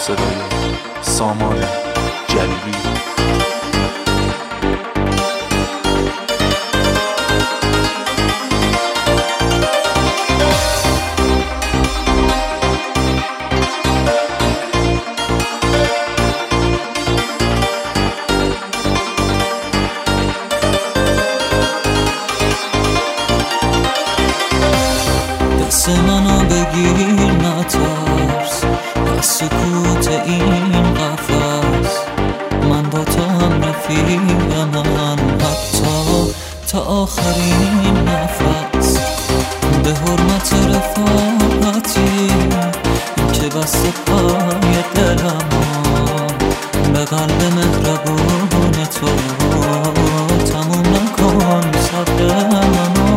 صدای سامان جلیلی. دست منو بگیر نترس از سکوت این قفس، من با تو هم رفیقم حتی تا آخرین نفس. به حرمت رفاقتی که بسته پای دلم، به قلب مهربون تو تموم نکن صبر منو.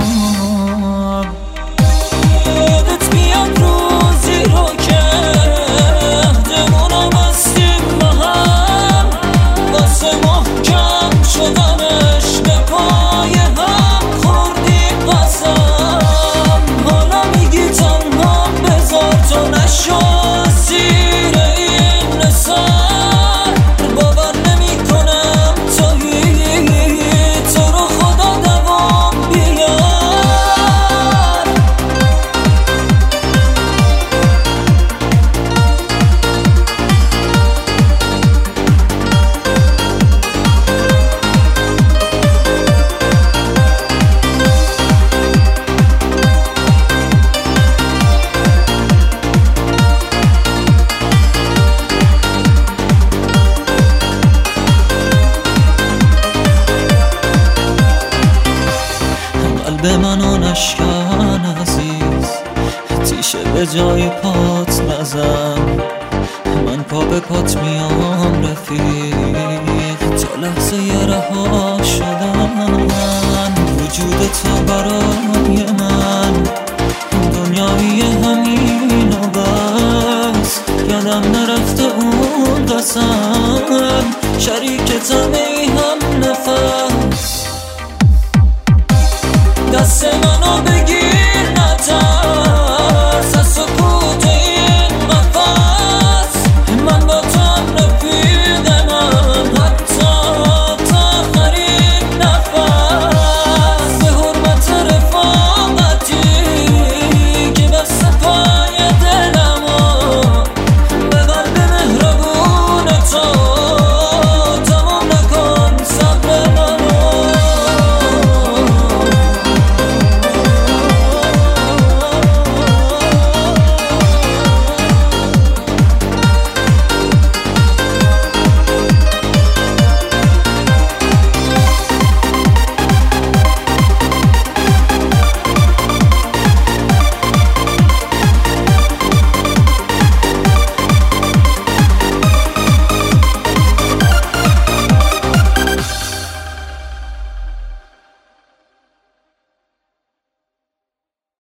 قلب منو نشکن عزیز، تیشه به جای پات نزن، من پا به پات میام رفیق تا لحظه رها شدن. وجود تو برای